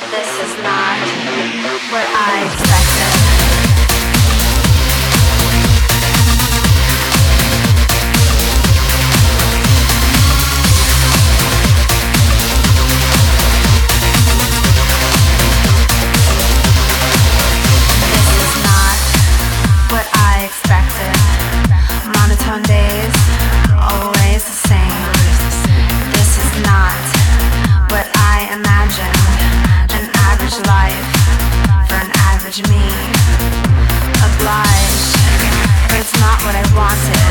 This is not what I expected. What I expected. Monotone days, always the same. This is not what I imagined. An average life for an average me. Obliged, but it's not what I wanted.